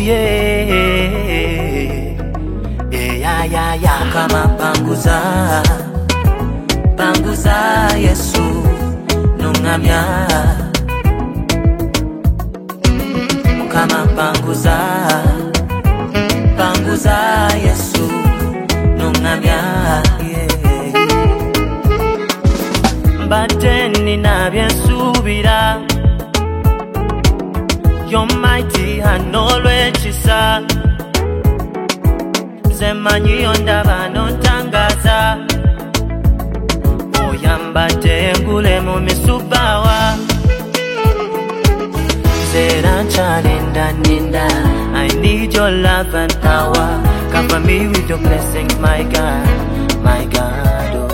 yeah. Yeah. Kama panguza Yesu nungamya. Kama panguza Yesu nungamya, yeah. Bateni na byensubira, you're mighty and always chisa. Zemanyi ondaba nontangaza, oyambate ngule mu misubawa. Ninda, I need your love and power. Cover me with your blessings, my God, oh.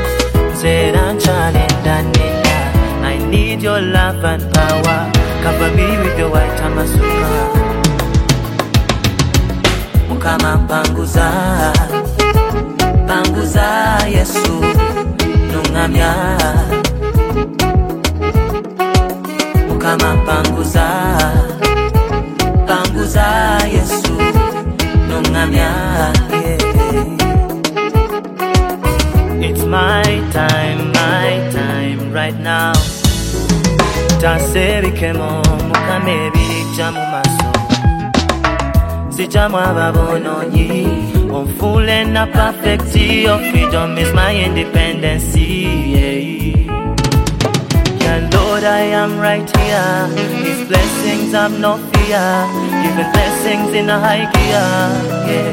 Ninda, I need your love and power. Cover me with your white amasuka. Mukama panguza Yesu nungamya. Mukama panguza Yesu nungamya, yeah. It's my time right now. Tasebikemo mukame bija mu maso. Sijamu ababononyi, onfule na perfecti. Your freedom is my independency, yeah. Lord, I am right here. His blessings have no fear. Giving blessings in a high gear, yeah.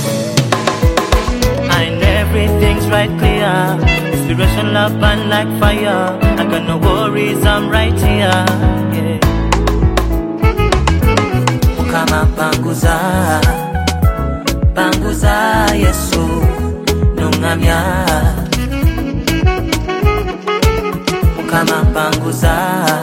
And everything's right clear. Inspiration, love, burn like fire. I got no worries, I'm right here, yeah. Mukama panguza Yesu nungamya. Kama panguza